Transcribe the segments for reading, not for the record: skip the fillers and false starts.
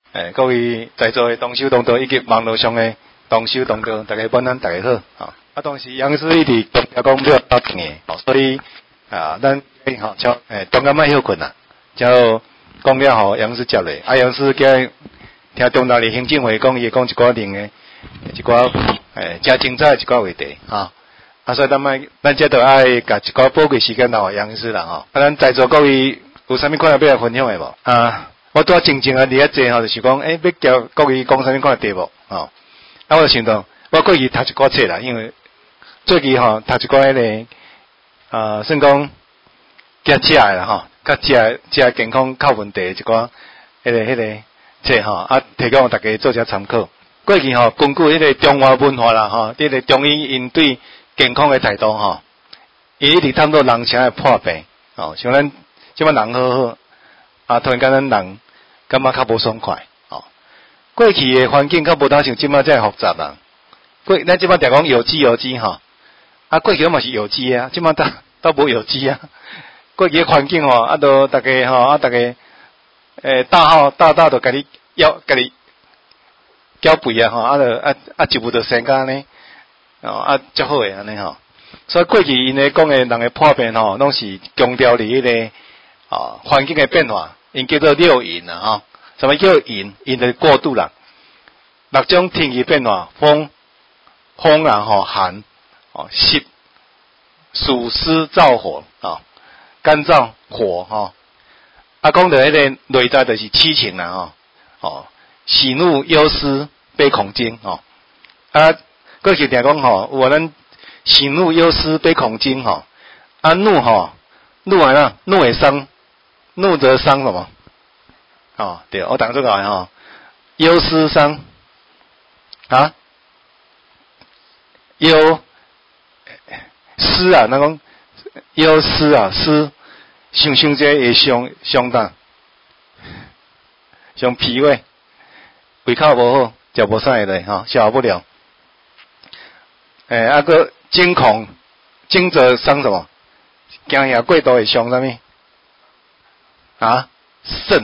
各位在座的同修同道以及网络上的同修同道，大家晚安，大家好。当时杨师一直强调讲不要打平的，所以咱中间莫休困啦，就讲了吼，杨师接咧，杨师叫听中大的行政会讲，伊讲一寡零的，一寡真精彩一寡话题所以咱这都爱甲一寡宝贵时间留杨师啦咱在座各位有啥物看法要来分享的无？我拄静静伫遐坐就是讲，要叫各位讲啥物款题目我就想到，我过去读一寡册啦，因为最近读一寡迄个算讲甲食的啦甲食健康靠问题一寡迄个册提供大家做下参考。过去根据迄个中华文化啦迄个中医因对健康的态度伊一直探讨人啥会破病像咱即摆人好突然间咱人感觉较无爽快过去的环境较无当像即摆遮复杂啦。咱即摆定讲有机过去嘛是有机即摆倒无有机过去的环境都大家大家大就家己交肥一步就生甲呢足好诶安尼所以过去因咧讲诶人诶破病拢是强调伫迄个环境诶变化，因叫做六淫啦什么叫淫？淫的过度啦，6种天气变化，风寒湿暑湿燥火干燥火讲到迄个内在就是七情啦喜怒忧思悲恐惊过去定讲有咱喜怒忧思悲恐惊怒会伤，怒则伤什么对，我当作讲忧思伤忧思咱讲忧思思想这会伤当伤脾胃，胃口无好，食无啥的消化不良。个惊恐，惊则伤什么？惊吓过度会伤什么？肾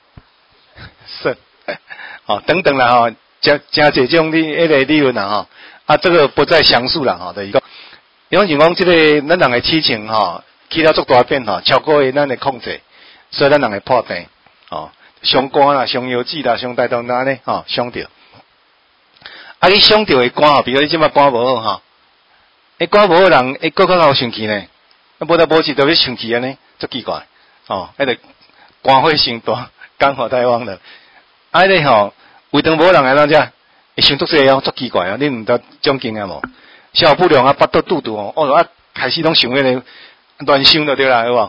等等啦真侪种迄个理论啦这个不再详述啦就是讲，因为讲这个咱人的七情起了足大变化，超过咱的控制，所以咱人会破病伤肝啦、伤腰子啦、伤大动啦呢伤着。你伤着的肝比如你即摆肝无好肝无好人个较生气呢，无得无志就要生气安尼，足奇怪迄个肝火伤大，肝火太旺了迄个胃肠无好人会怎遮会想足济足奇怪你毋知种经验无？消化不良巴肚肚肚开始拢想迄个乱想就对啦，有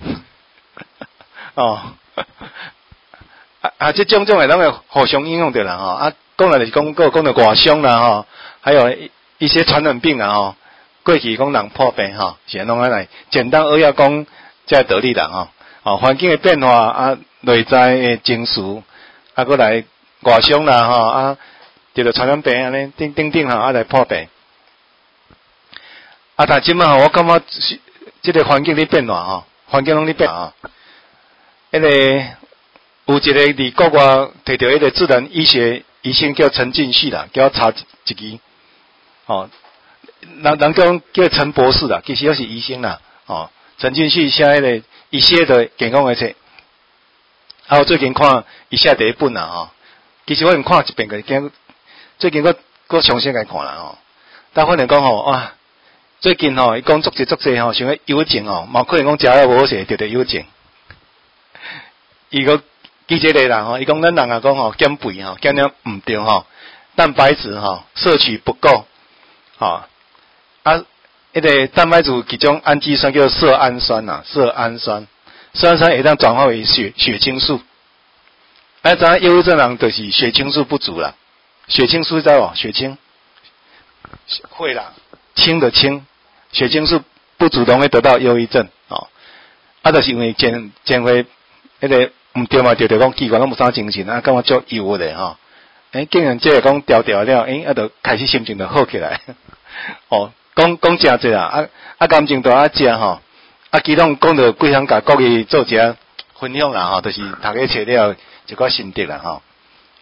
无这种诶拢会互相影响着啦讲来就是讲到外伤啦还有一些传染病啦过去讲人破病是安怎来简单扼要讲这道理啦环境的变化内在的情绪过来外伤啦得了传染病安尼等来破病但即摆我感觉这个环境咧变化环境拢咧变迄个有一个伫国外摕到迄个自然医学医生叫陈进旭啦，叫我查一支人叫陈博士啦，其实也是医生啦陈进旭写迄个伊写的健康的册我最近看伊写第一本啦其实我已经看一遍个，最近我重新来看啦但反正讲哇最近伊讲足济像迄忧症嘛可能讲食了无好势得忧症伊个记这个啦伊讲咱人讲减肥减了毋对蛋白质摄取不够迄个蛋白质其中氨基酸叫色氨酸色氨酸会当转化为血清素知影忧郁症人就是血清素不足啦血清素知无血清会啦清的清血清素不主动会得到忧郁症就是因为减肥迄个毋对嘛，就讲奇怪，拢无啥精神感觉足忧的竟然这个讲调了就开始心情就好起来讲真济啦感情都食其中讲到几项甲各位做一下分享啦就是大家找了一寡心得啦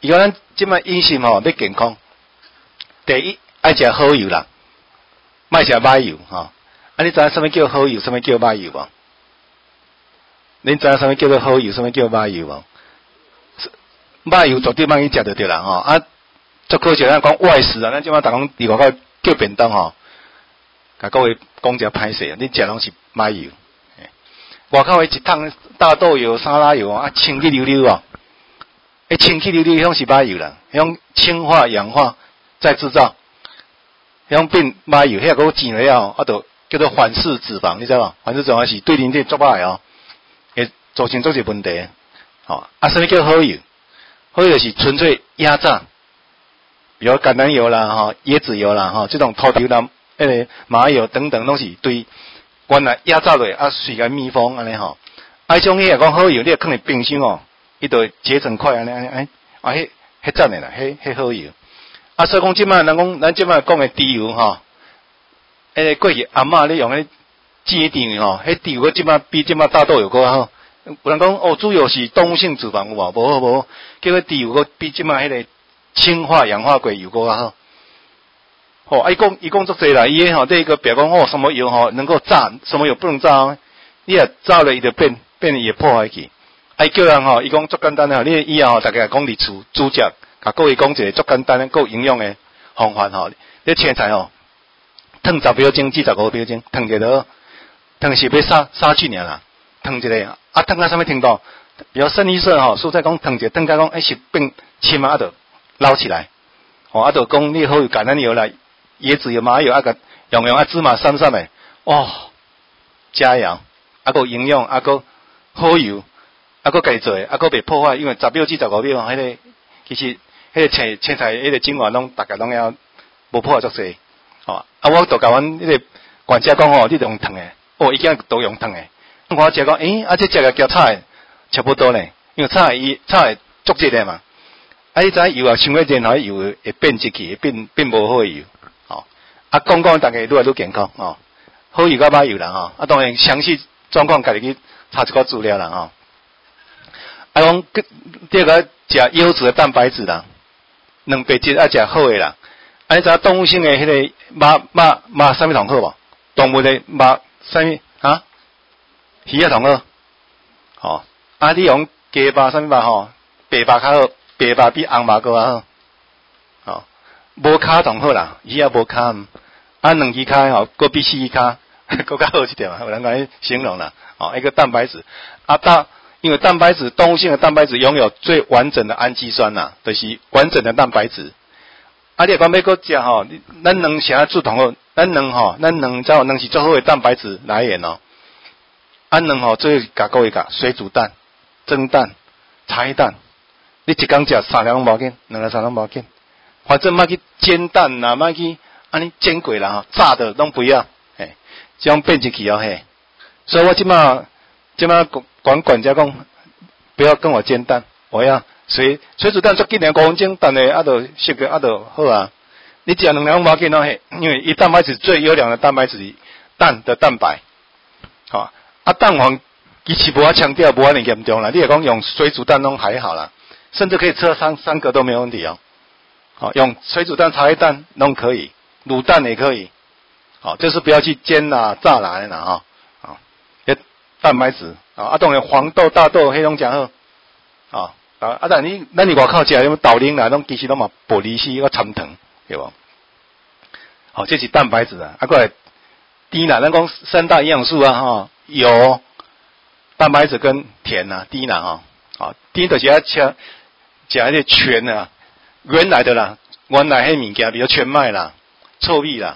伊讲咱即摆饮食吼要健康，第一爱食好油啦，莫食歹油吼。你知影什么叫好油，什么叫歹油无？恁知影什么叫做好油，什么叫歹油无？歹油绝对莫去食就对啦吼。足可惜咱讲外食啊，咱即摆逐讲伫外口叫便当吼，甲各位讲者歹势，恁食拢是歹油。外口的一桶大豆油、沙拉油清气溜溜清气溜溜，迄种是歹油啦，迄种氢化氧化再制造，迄种变歹油，迄个煎了就叫做反式脂肪，你知无？反式脂肪是对人体足歹会造成足侪问题。什么叫好油？好油就是纯粹压榨，比如橄榄油啦、椰子油啦、这种头油啦、麻油等等，拢是对原来压榨落随个密封安尼吼。迄种迄讲好油，你放伫冰箱伊就会结成块安尼迄赞诶啦，迄好油。所以讲即摆人讲，咱即摆讲诶猪油吼，过去阿嬷咧用迄煎猪油迄猪油即摆比即摆大豆油搁较好。有人讲猪油是动物性脂肪有无？无，叫迄猪油搁比即摆迄个氢化氧化过油搁较好。伊讲足侪啦，伊迄第一个表讲什么油能够炸，什么油不能炸你若炸了伊就变也破坏去。叫人伊讲足简单诶你以后大家讲伫厝煮食，甲各位讲一个足简单诶够营养诶方法你青菜烫10秒钟至15秒钟，烫一个烫是要杀菌尔啦，烫一个烫到啥物程度？比如深绿色蔬菜讲烫一个，烫到讲是变青就捞起来，就讲你好有橄榄油啦、椰子油、麻油个用芝麻散诶，佳肴，个营养，个好油。个家己做，个袂破坏，因为10秒至15秒，迄个其实迄个青菜迄个精华拢大概拢要无破坏足济。我就甲阮迄个管家讲你着用烫诶，伊竟然都用烫诶。我食讲这食个交炒差不多咧，因为炒会足热诶嘛。你知油伤过热油会变质去，会变无好油。讲大家愈来愈健康好油甲歹油啦当然详细状况家己去查一寡资料啦讲第二个食优质的蛋白质啦，蛋白质食好诶啦。你知动物性诶迄个肉啥物同好无？动物诶肉啥物鱼仔同好。你用鸡肉啥物肉白肉较好，白肉比红肉搁较好。无骹同好啦，鱼仔无骹，两支骹搁比4支骹搁较好一点有人讲形容啦。一个蛋白质因为蛋白质，动物性的蛋白质拥有最完整的氨基酸就是完整的蛋白质。你讲要搁食咱两啥做同好？咱两是最好的蛋白质来源两最后甲各位讲，水煮蛋、蒸蛋、茶叶蛋，你一工食3粒拢无要紧，2粒3拢无要紧，反正莫去煎蛋啦，莫去安尼煎过啦炸的拢不要，这样变质去所以我即摆管家讲，不要跟我煎蛋，我要水煮蛋足紧5分钟，等下就熟个就好啊。你食2粒拢无要紧因为伊蛋白质最优良的蛋白质蛋的蛋白，蛋黄其实无强调无安尼严重啦。你也讲用水煮蛋拢还好啦，甚至可以吃三个都没问题用水煮蛋、茶叶蛋拢可以，卤蛋也可以，就是不要去煎啦、炸啦蛋白质当然黄豆、大豆迄种诚好但咱伫外口食什么豆奶啦，拢其实拢嘛玻璃丝个参糖，对无？这是蛋白质过来低啦，咱讲3大营养素油、蛋白质跟甜低啦低就是要吃迄个全原来的啦，原来迄物件，比如全麦啦、糙米啦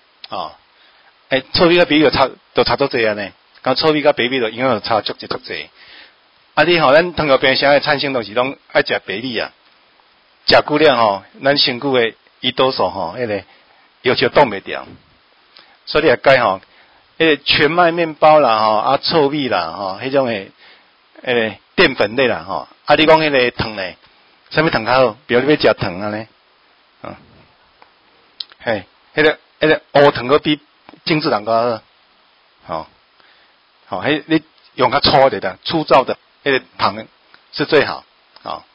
糙米甲白米就差足济呢。讲糙米甲白米就营养就差足济。你咱糖尿病啥的产生都是拢爱食白米食久了咱身躯的胰岛素迄个要求挡袂掉，所以你也该迄个全麦面包啦糙米啦迄种的淀粉类啦你讲迄个糖呢？啥物糖较好？比如你要食糖尼迄个乌糖比精制糖较好你用较粗的粗糙的那个糖是最好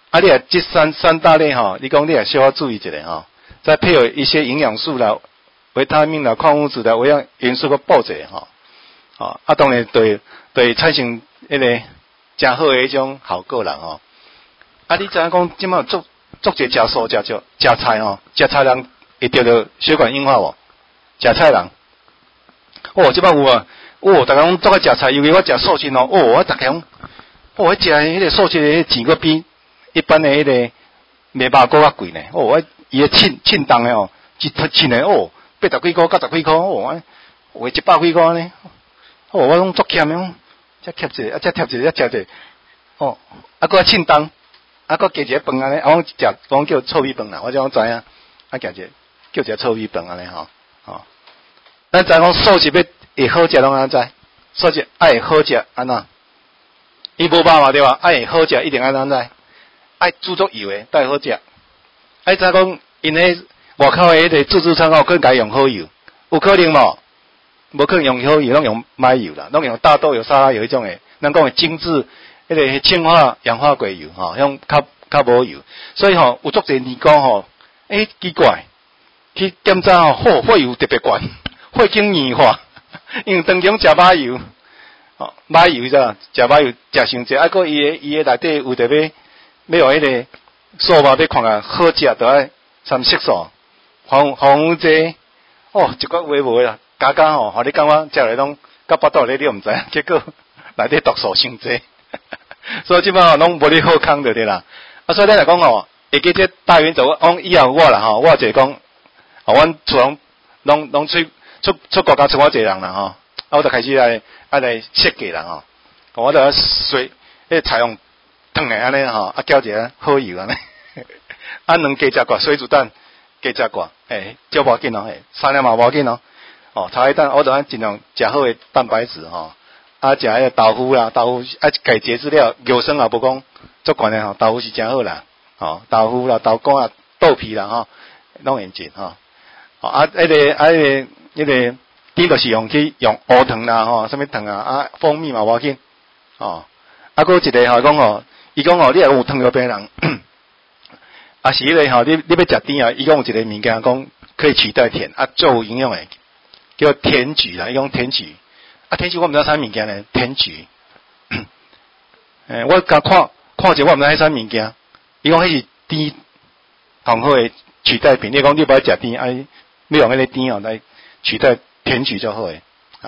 啊，你这三大类吼，你讲你也需要注意一下吼，再配合一些营养素啦、维他命啦、矿物质啦、微量元素个补者吼，啊，当然对产生迄个真好诶迄种效果啦吼。啊，你知影讲即摆足侪食素食菜吼，食菜人会得到血管硬化无？食菜人，即摆有啊，逐个拢做个食菜，尤其我食素食哦，我逐个拢，我食迄个素食诶钱佫比一般诶迄个卖肉佫较贵呢。伊诶称重诶哦，一称诶80几箍、90几箍，有诶100几箍呢。我拢足欠诶，才贴一个，才贴一个，才食者，佫称重。佫加一个饭安尼，我叫臭米饭啦，我种知影，加一个叫一个臭米饭安尼吼。咱知讲素食会好食，拢安知？素食爱好食安怎？伊无肉嘛对吧？爱好食一定安知？爱煮足油诶，才会好食。知讲因迄外口诶迄个自助餐可能用好油，有可能无？无可能用好油，拢用买油啦，拢用大豆油、沙拉油迄种诶，咱讲诶精致。迄个氢化氧化硅油迄较无油，所以有足侪年糕奇怪，去检查血油特别悬，血经硬化，因为当中食马油，马油咋？食马油食伤济，佫伊诶内底有特别要用迄个素肉要看啊好食，着爱参色素、防腐剂，一个话无啦，加互你感觉食来拢甲巴肚咧，你毋知，结果内底毒素伤济。所以即摆拢无咧好康着对啦。所以咱来讲会记这大原则，以后我啦我就讲，阮厝拢出国家出我一个人啦我就开始来设计啦我就随菜用烫诶安尼搅一个好油安尼，两加食寡水煮蛋加食寡，少无要紧3粒嘛无要紧炒鸡蛋我就尽量食好诶蛋白质食迄个豆腐啦，豆腐家节制了，牛生也无讲足悬诶豆腐是真好啦，豆腐啦、豆干啊、豆皮啦拢用尽迄个甜就是用乌糖啦啥物糖蜂蜜嘛无要紧佫一个讲伊讲你若有糖尿病人，是迄个你要食甜伊讲有一个物件讲可以取代甜最有营养诶，叫甜菊啦，伊讲甜菊。甜菊我毋知啥物件呢？甜菊，我甲看者我毋知迄啥物件。伊讲迄是甜上好诶取代品。你讲你不爱食甜，要用迄个甜来取代甜菊就好诶。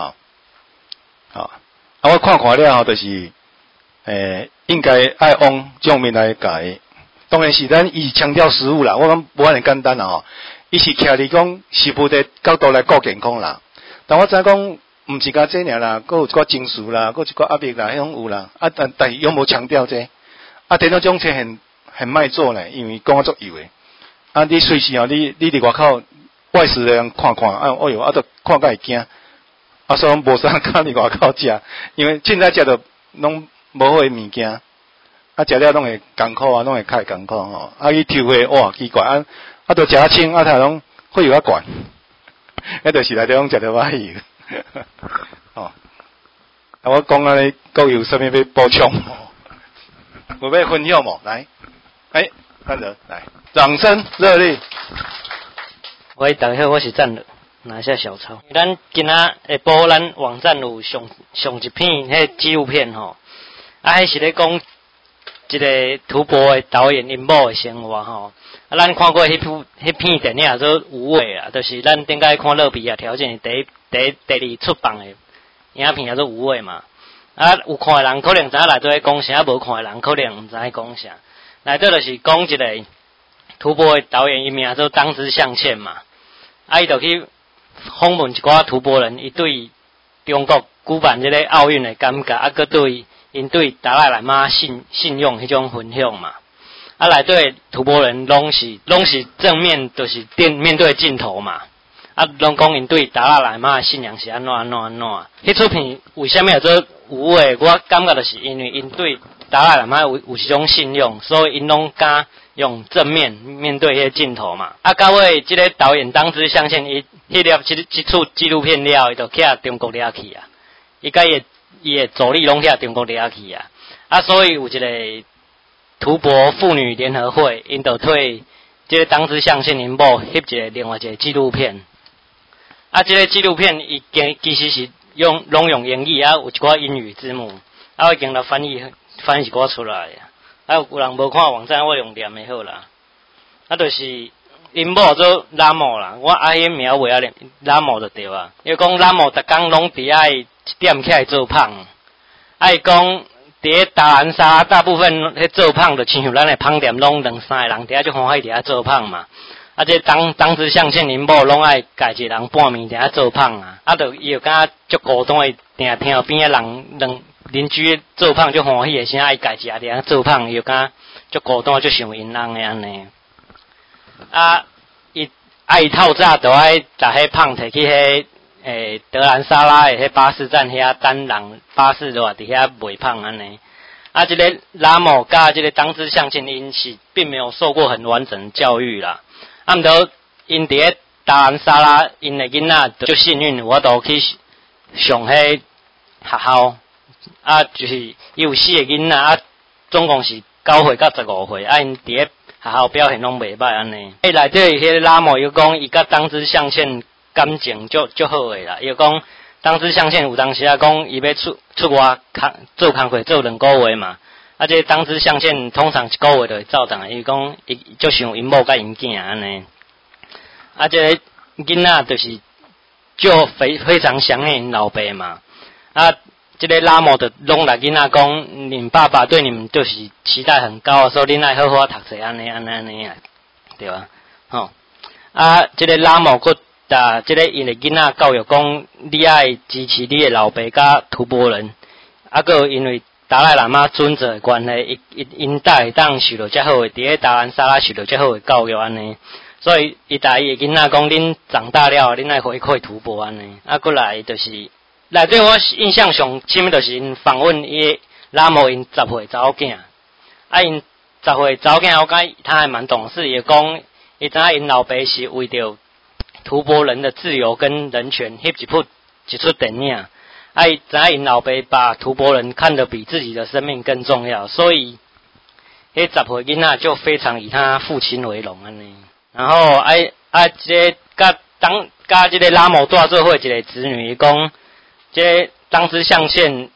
我看了就是应该爱往这方面来改。当然是咱伊强调食物啦，我讲无安尼简单啦伊是徛伫讲食物的角度来顾健康啦。但我知讲。毋是甲这尔啦，佫有一寡情绪啦，佫一寡压力啦，迄种有啦。但是有无强调这？电脑种车很卖做呢，因为讲足油诶。你随时你伫外口外事的人看，都看甲会惊。所以无啥敢伫外口食，因为凊彩食着拢无好诶物件。食了拢会艰苦拢会较艰苦伊抽血奇怪都食清他拢血油悬。迄就是内底拢食着歹油。我讲安尼，各有啥物要补充？有要分享无？来，赞乐来，掌声热烈。 喂，大家好，我是赞乐，拿下小抄。咱今仔下晡咱网站有上一篇迄纪录片迄是咧讲一个吐蕃的导演因某的生活咱看过迄片电影做《无畏》啊，就是咱顶解看乐比啊条件第二出版的影片叫做《无畏》嘛。有看的人可能知影内底在讲啥，无看的人可能毋知在讲啥。内底就是讲一个吐蕃的导演，伊名做当之向前嘛。伊就去访问一寡吐蕃人，伊对中国举办这个奥运的感觉，佫对因对达赖喇嘛信用迄种分享嘛。内底吐蕃人拢是正面，就是面对镜头嘛。拢讲因对达赖喇嘛的信仰是安怎。迄出片为虾米叫做无畏？我感觉就是因为因对达赖喇嘛有一种信用，所以因拢敢用正面对迄个镜头嘛。到尾即个导演当之向前，伊即出纪录片了，伊就去中国掠去啊。伊甲伊的助理拢去中国掠去啊。所以有一个图博妇女联合会因就推这个当之相信因某翕一个另外一个纪录片。啊，这个纪录片伊其实是拢用英语啊，有一寡英语字幕，啊，我已经来翻译一寡出来啊。有人无看网站，我用念的好啦。啊，就是因某做拉某啦，我迄名话啊，拉某就对啊。伊讲拉某逐工拢伫爱点起来做胖，啊，伊讲伫达兰沙大部分迄做胖就亲像咱的胖店拢2、3个人伫遐就欢喜伫遐做胖嘛。啊，这当时相信因某拢爱家一个人半暝伫遐做胖啊，啊，就伊就感觉足孤单的，定听后边的人邻居做胖就欢喜的声，爱家一个伫遐做胖，伊就感觉足孤单，足想因人的安尼。啊，伊透早就爱把迄胖摕去迄德兰萨拉的迄巴士站遐等人巴士就话伫遐卖胖安尼。啊，这个拉某甲这个当之相信因是并没有受过很完整的教育啦。啊，毋过因伫咧达兰萨拉，因的囡仔就幸运，我都去上迄学校，啊，就是伊有4个囡仔，啊，总共是9岁到15岁，啊，因伫咧学校表现拢袂歹安尼。内底迄个拉某又讲，伊甲当之相信感情足好诶啦。伊讲当之相信有当时啊讲，伊要出外做工课做2个月嘛。啊，这当之相信通常1个月就会走动，伊讲伊就想因某甲因囝安尼。啊，这个囡仔就是就非常想念因老爸嘛。啊，这个拉某就拢来囡仔讲，恁爸爸对你们就是期待很高，所以恁爱好好读册安尼啊，对吧？吼、啊，这个拉某佫打这个因的囡仔教育讲，你爱支持你的老爸甲吐蕃人，啊，佫因为达赖喇嘛尊者的关系，因会当受到较好的，伫咧达兰萨拉受到较好的教育安尼，所以伊大伊的囡仔讲，恁长大了，恁爱回馈吐蕃安尼。啊，过来就是内底我印象上深的就是因访问伊拉某因10岁查某囝，啊因10岁查某囝，我感觉他还蛮懂事，也讲伊知影因老爸是为着吐蕃人的自由跟人权翕一出电影。啊，知影因老爸把吐蕃人看得比自己的生命更重要，所以迄10岁囡仔就非常以他父亲为荣安尼。然后这甲这个拉某大做伙一个子女讲，这当时象限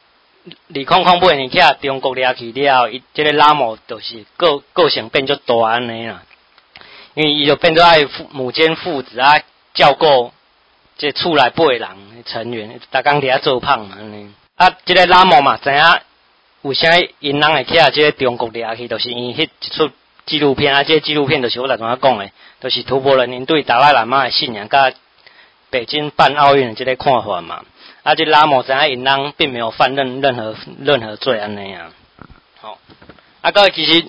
2008年去中国掠去了后，伊这个拉某就是个性变足大安尼啦，因为伊就变做爱母兼父子啊，照顾这厝内8个人成员，逐工伫遐做胖安尼。啊，这个拉某嘛，知影为啥因人会去这个中国掠去，就是因迄一出纪录片啊，这个纪录片就是我来跟他讲的，就是吐蕃人因对达赖喇嘛的信仰，甲北京办奥运的这个看法嘛。啊，这拉某知影因人并没有犯任何罪安尼啊。好，啊，个其实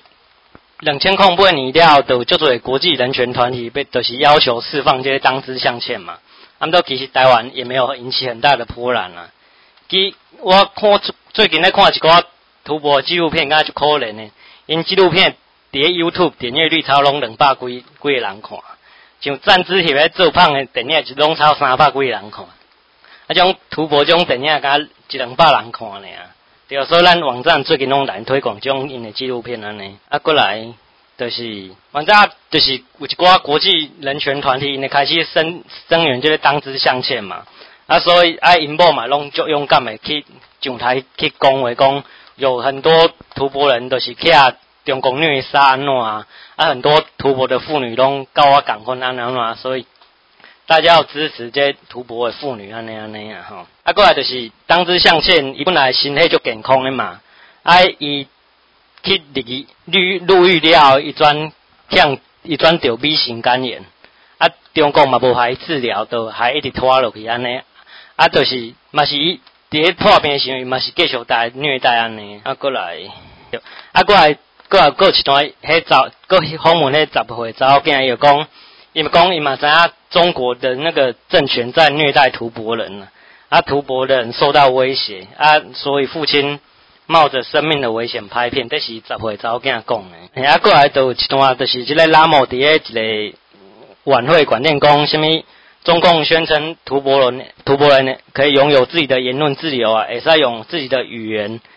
2008年了，就足多国际人权团体就是要求释放这些当之相欠嘛。啊，都其实台湾也没有引起很大的波澜啦。我看最近在看一个吐蕃纪录片，感觉就可怜的。因纪录片伫咧 YouTube 点阅率超拢200几个人看，像战之翕咧做胖的电影，就拢超300几个人看。啊，种吐蕃种电影，敢100-200人看尔。对，所以咱网站最近拢来推广种因的纪录片安尼。啊，过来就是反正就是有一寡国际人权团体，因开始声援这个当之相欠嘛。啊，所以因某嘛拢足勇敢的去上台去讲话，讲有很多吐蕃人都是去中国虐杀安怎啊，很多吐蕃的妇女拢跟我同款安怎，所以大家要支持这吐蕃的妇女安尼啊吼。啊，过来就是当之相欠，伊本来身体足健康的嘛，伊去入狱了后，伊转得乙型肝炎，啊，中国嘛无还治疗，就还一直拖落去安尼，啊，就是嘛是伊伫咧破病的时候，伊嘛是继续虐待安尼，啊，过来有一段迄访问迄10岁查某囝，伊就讲，伊嘛知影中国的那个政权在虐待吐蕃人啊，吐蕃人受到威胁啊，所以父亲冒着生命的危险拍片，这是10岁查某囝讲的。啊，过来就有一段，就是这个拉某伫咧一个晚会馆内讲，什么中共宣称吐蕃人可以拥有自己的言论自由啊，会使用自己的语言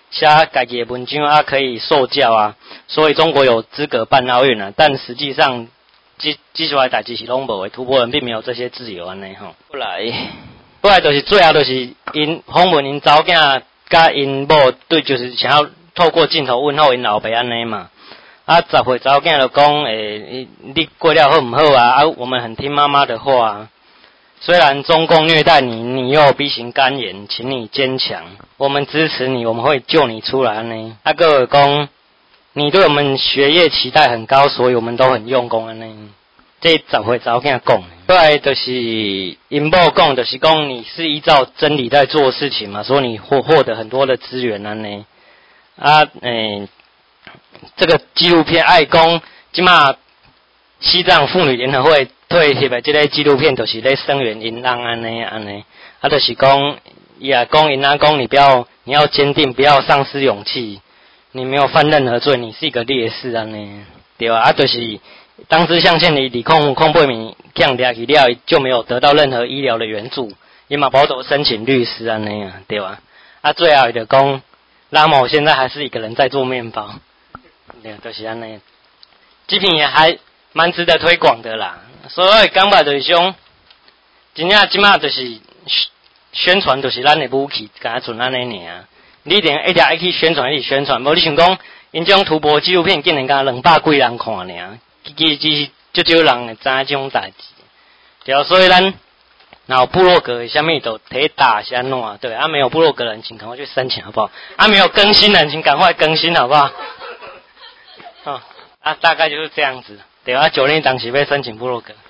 写家己的文章啊，可以受教啊，所以中国有资格办奥运啊。但实际上，技术的代志是拢无的，突破人并没有这些自由安尼吼。不来就是最后就是因访问因查某囝甲因某对，就是想要透过镜头问候因老爸安尼嘛。啊，10岁查某囝就讲你过了好唔好啊？啊，我们很听妈妈的话啊。虽然中共虐待你，你又逼行肝炎，请你坚强，我们支持你，我们会救你出来呢。啊，各位讲，你对我们学业期待很高，所以我们都很用功安尼。这10岁查某囝讲，后来就是因某讲，就是讲你是依照真理在做事情嘛，所以你获得很多的资源安尼。啊，这个纪录片爱讲，即马西藏妇女联合会推翕的这个纪录片，就是咧声援因翁安尼，啊，就是讲，伊也讲因翁讲，你要坚定，不要丧失勇气，你没有犯任何罪，你是一个烈士安尼，对吧？啊，就是当时向县里控八名强抓去了，就没有得到任何医疗的援助，伊嘛无得申请律师安尼啊，对吧？啊，最后就讲，拉某现在还是一个人在做面包，对，就是安尼，这片也还蛮值得推广的啦。所以感觉就是讲，真正即马就是宣传，就是咱的武器，敢像安尼尔。你一定去宣传，无你想讲，因这种突破纪录片竟然敢200几人看尔，其实足少人会知这种代志。对啊，所以咱然后部落格下面都可以打是安怎？对啊，没有部落格的人请赶快去申请好不好？啊，没有更新的人请赶快更新好不好？哦，啊，大概就是这样子。对啊，90当时要申请部落格。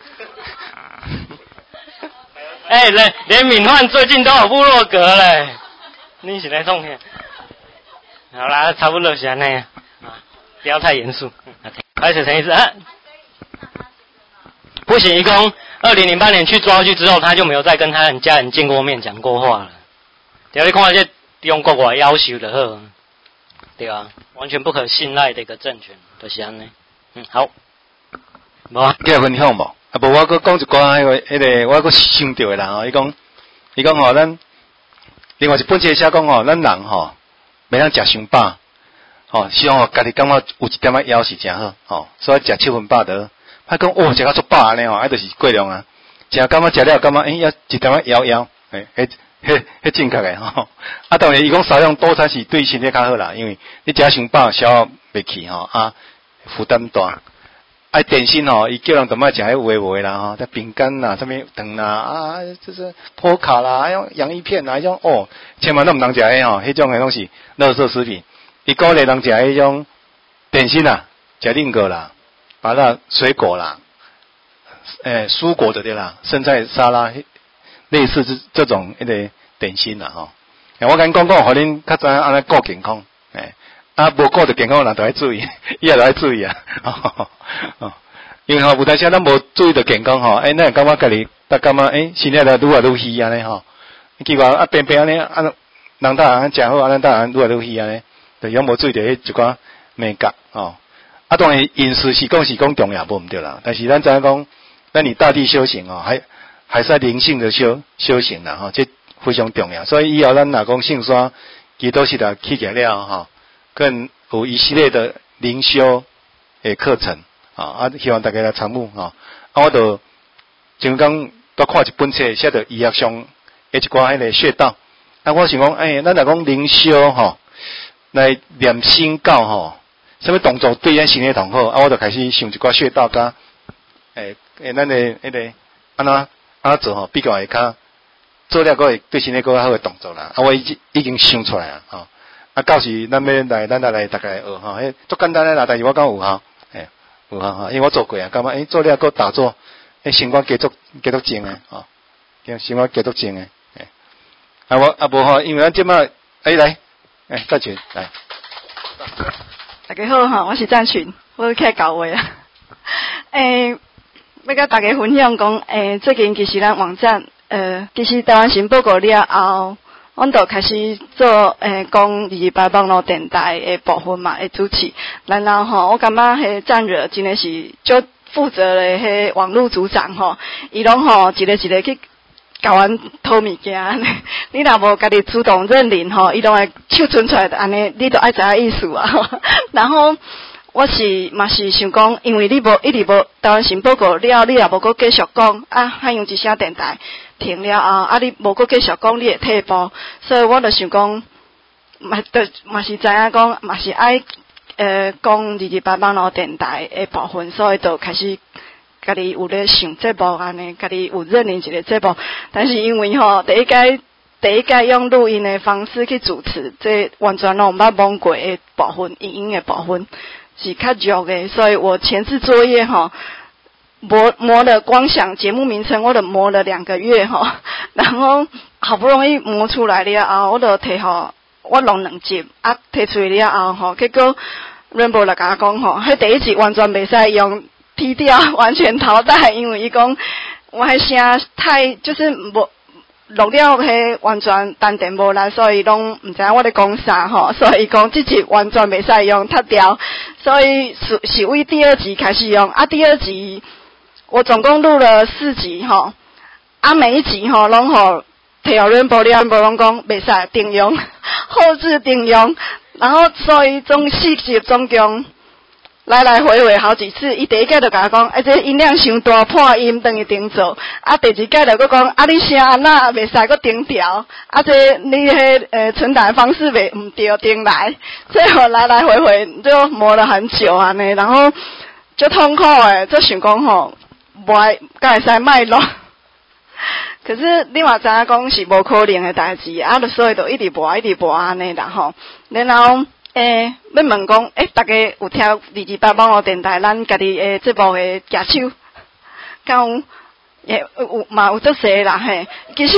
连敏焕最近都有部落格嘞，你是来送片？好啦，差不多是安尼啊，不要太严肃。开始陈医师啊，不行，一共2008年去抓去之后，他就没有再跟他家人见过面、讲过话了。对啊，你看这用国外要求的好，对啊，完全不可信赖的一个政权，就是安尼。好。无啊， 计分享无？啊，无我阁讲一寡我阁想到的啦吼。伊讲吼，咱另外一本册写讲吼，咱人吼，袂当食伤饱，吼，希望吼家己感觉有一点仔枵是真好，吼，所以食7分饱得。歹讲食甲足饱安尼吼，就是过量啊。食感觉食了感觉要一点仔枵，迄正确诶吼。啊，当然伊讲少量多餐是对身体较好啦，因为你食伤饱消化袂去吼，啊，负担大。啊，点心吼，伊叫人都莫食迄有诶无诶啦吼，在饼干啦、啥物糖啦啊，就是波卡啦，还有洋芋片啦，迄种哦，千万都毋通食迄吼，迄种诶拢是垃圾食品。伊鼓励人食迄种点心啦，食令果啦，把那水果啦，蔬果的对啦，生菜沙拉，类似这种迄个点心啦吼。我甲恁讲，互恁较知影安尼顾健康，啊，无顾着健康人都要注意，伊也都要注意啊。因为吼，有当时咱无注意着健康吼，咱会感觉家己，感觉身体就愈来愈虚安尼吼。奇怪啊，偏偏安尼啊，人大人食好，咱大人愈来愈虚安尼，就拢无注意着迄一寡美感吼。啊，当然饮食是讲重要，无毋对啦。但是咱知影讲，咱以大地修行哦，还是灵性的修行啦吼，这非常重要。所以以后咱若讲圣山基督时代起起了吼。更有一系列的灵修的课程啊，希望大家来参与啊。我就前刚都看一本册，写着医学上一寡迄个穴道。啊，我想讲，咱若讲灵修吼，来念心教吼，什么动作对咱身体同好，啊，我就开始想一寡穴道甲，咱的迄个安怎做吼，比较会较做了个会对身体个好的动作啦。啊，我已经想出来啊，吼。啊，到时咱来大家来学吼，足简单诶啦，但是我讲有效，有效吼，因为我做过啊，感觉做了个打坐，心肝继续静诶，吼，心肝继续静诶，无吼，因为咱即摆来，再群来， 大家好吼，我是赞群，我起来教话啊，要甲大家分享讲，最近其实咱网站，其实台湾新报告了后。阮就开始做讲28网络电台的部分嘛，的主持。然后吼，我感觉迄战热真的是足负责的迄网络组长吼，伊拢吼一个去甲阮讨物件安尼，你若无家己主动认领吼，伊拢会手伸出来安尼，你都爱知影意思啊。然后我嘛是想讲，因为你无一直无台湾新报告了，你也无搁继续讲啊，海洋之声电台停了后，啊你无搁继续讲你的退步，所以我就想讲，嘛是知影讲，嘛是爱讲22网络电台的部分，所以就开始。家己有咧想节目安尼，家己有认领一个节目，但是因为第一届用录音的方式去主持，这完全拢毋捌摸过的部分，影音的部分是较弱的，所以我前置作业磨了，光想节目名称我就磨了2个月然后好不容易磨出来了后，我就摕我弄2集啊，摕出来了后结果 Rainbow 就甲我讲迄第一集完全袂使用。踢掉，完全淘汰，因为伊讲我迄声太就是无录了迄完全单电无力，所以拢毋知影我咧讲啥所以讲这集完全袂使用，踢掉，所以是为第2集开始用啊。第2集我总共录了4集啊，每一集拢互摕互Rainbow了，Rainbow拢讲袂使停用，后置停用，然后所以总4集总共。来来回回好几次，伊第一届就甲我讲，这音量伤大，破音等于停做。啊，第2届就佮讲，啊，你声安那袂使佮停调，啊，这你迄存档的方式毋对，停来。最后来来回回就磨了很久安尼，然后就痛苦诶，就想讲无爱，敢会使卖咯。可是你嘛知影讲是无可能诶代志，啊，所以就一直磨安尼啦然后。要问讲，大家有听28网络电台咱家己节目的举手，敢有？有嘛有足侪啦嘿，其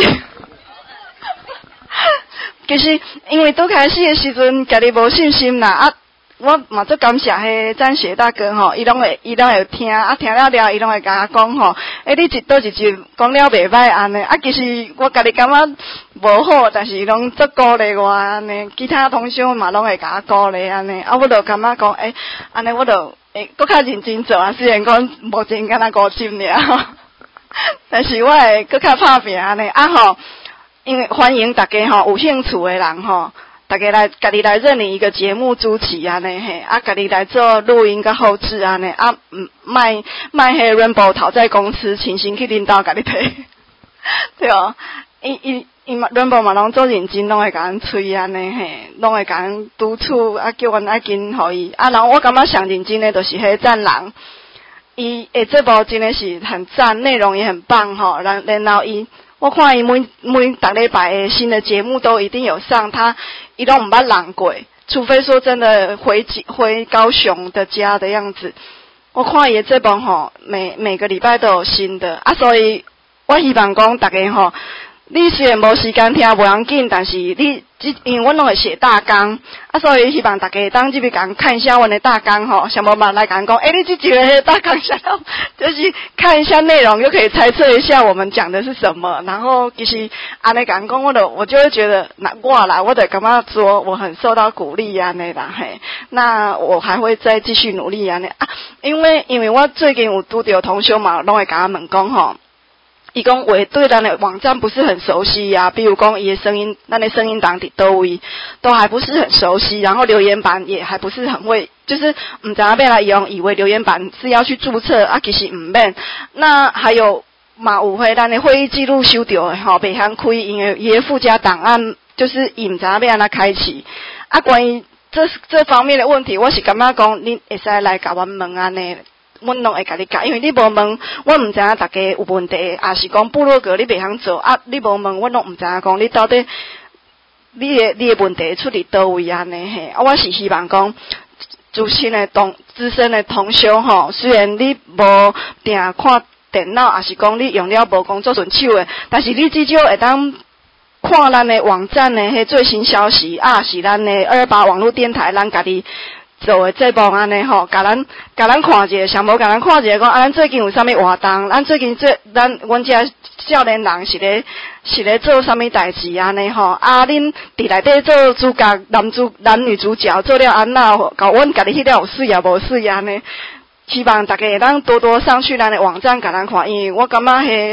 实因为拄开始的时阵，家己无信心啦啊。我嘛足感谢迄詹雪大哥伊拢会听啊，听了伊拢会甲我讲你倒一集讲了袂歹安尼啊。其实我家己感觉无好，但是伊拢足鼓励我安尼，其他同学嘛拢会甲我鼓励安尼啊。我就感觉讲安尼我就搁较认真做啊，虽然讲无真敢若5集尔但是我会搁较拍拼安尼啊因为欢迎大家有兴趣的人大家家己来认领一个节目主持安尼嘿，啊家己来做录音甲后置安尼啊，卖迄 Rainbow 讨债公司，亲身去领导家己摕，对哦，伊 Rainbow 嘛拢做认真，拢会甲咱催安尼嘿，拢会甲咱督促啊，叫阮爱紧互伊啊。然后我感觉上认真的就是迄赞人，伊节目真的是很赞，内容也很棒然后我看伊每逐礼拜的新的节目都一定有上，伊都毋捌人过，除非说真的回高雄的家的样子。我看伊的节目每个礼拜都有新的啊，所以我希望讲大家你虽然无时间听无要紧，但是因为阮拢会写大纲啊，所以希望大家当这边甲看一下阮的大纲想无嘛来甲讲，你这集的大纲想要就是看一下内容，就可以猜测一下我们讲的是什么。然后其实安尼甲讲，我就会觉得我得感觉说我很受到鼓励安尼啦嘿，那我还会再继续努力安尼啊，因为我最近有拄着同学嘛，拢会甲我问讲伊讲我对咱的网站不是很熟悉啊，比如讲伊的声音，咱的声音档伫倒位都还不是很熟悉，然后留言板也还不是很会，就是唔知道要来用，以为留言板是要去注册啊，其实唔免。那还有嘛有咱的会议记录收到的袂晓开，因为伊的附加档案就是伊唔知道要安怎开启啊。关于这方面的问题，我是感觉讲恁会使来甲阮问安尼。阮拢会甲你教，因为你无问，我毋知影大家有问题，也是讲部落格你袂晓做啊，你无问，我拢毋知影讲你到底你的问题出伫倒位安尼嘿。啊，我是希望讲资深的同学虽然你无定看电脑，也是讲你用了无工作顺手的，但是你至少会当看咱的网站的迄最新消息啊，是咱的228网络电台咱家己做诶节目安尼甲咱看者，上无甲咱看者讲咱最近有啥物活动，咱最近阮遮少年人是咧做啥物代志安尼啊，恁伫内底做主角男女主角做了安那，甲阮家己迄了有水啊无水安尼。希望大家会当多多上去咱的网站甲咱看，因为我感觉迄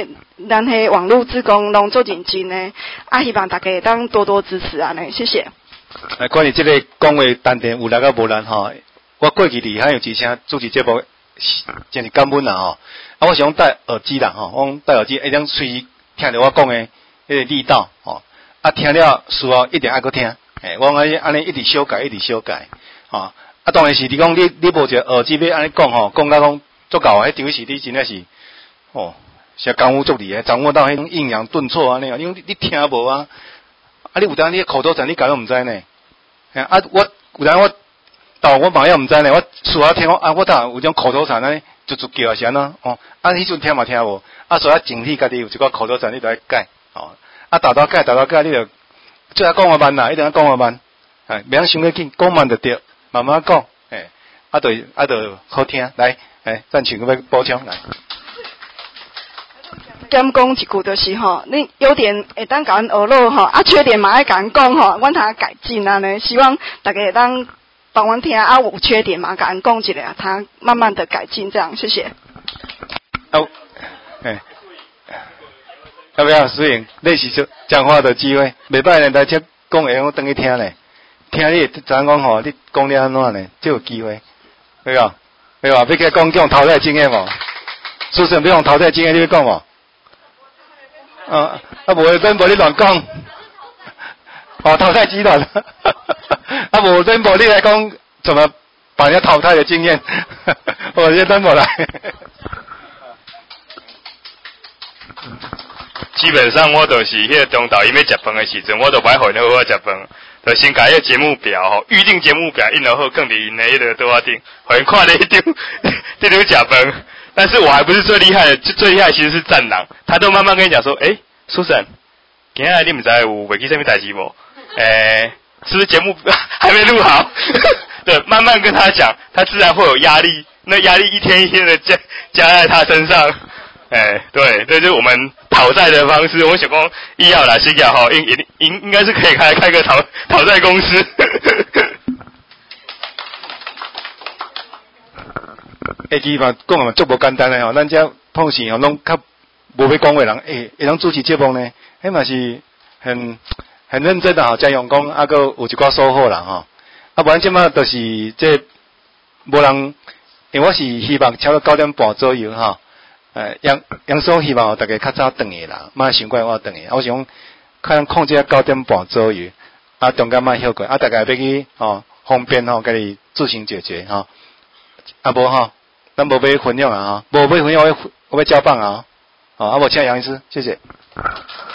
咱迄网络志工拢做认真的，希望大家会当多多支持安尼，谢谢。 关于这个讲话单点有力个无力吼，我过去伫海洋之声主持节目，真是感恩啦吼。我想戴耳机啦吼，我戴耳机一定随听着我讲的迄个力道吼，听了需要一定爱搁听，我安尼一直修改，一直修改，吼。当然是你讲你无一个耳机要安尼讲吼，讲到讲足够啊，迄场是你真正是是功夫足厉害，掌握到迄种抑扬顿挫安尼啊，因为你听无啊，你有当你口头禅你敢都毋知呢？我有当我我嘛也毋知呢，我厝下听我当有种口头禅安尼，就叫是安怎迄阵听嘛听无，所以整体家己有一个口头禅你都要改，改，你就最好讲慢啦，一定要讲慢，袂晓伤得紧，讲慢就对，慢慢讲，就好听，来，赞成要补充来。 减讲一句就是吼，你优点会当甲阮学落吼，缺点嘛爱甲阮讲吼，阮通改进安尼，希望大家会当帮阮听有缺点嘛，甲阮讲一下，他慢慢的改进，这样谢谢。 要不要适应类似讲话的机会？袂歹呢，来这讲会我等去听咧，听你知影讲吼，你讲了安怎呢？就有机会，对吧？要去讲这种淘汰经验无？是不是要用淘汰经验你要讲无？无真无你乱讲，淘汰集团，无真无你来讲怎么把人家淘汰的经验，我先等我来。 基本上我都是迄个中昼伊要食饭的时阵，我都摆互因好好食饭，就先甲迄个节目表吼，预定节目表印了后，更伫因的迄个桌仔顶，互因看咧迄张食饭。但是我还不是最厉害的，最厉害的其实是战狼，他都慢慢跟你讲说，苏婶，今仔你唔知有袂记什么代志无？是不是节目还没录好？对，慢慢跟他讲，他自然会有压力，那压力一天一天的加在他身上。对，这就是我们讨债的方式。我想讲，医药啦，新药吼，应该是可以开个讨债公司。 基本讲嘛，足无简单诶吼，咱遮碰时吼，拢较无要讲话人，会当主持节目呢，迄嘛是很认真的吼，加用功，还佫有一寡收获啦吼。不然即马就是这无人，因为我是希望超过9点半左右吼。杨叔希望大家较早转去啦，莫伤快我转去。我想看控制9点半左右，中间莫休过，大家要去方便家己自行解决吼。无咱无要分享啊，无要分享我要交棒啊，无请杨医师，谢谢。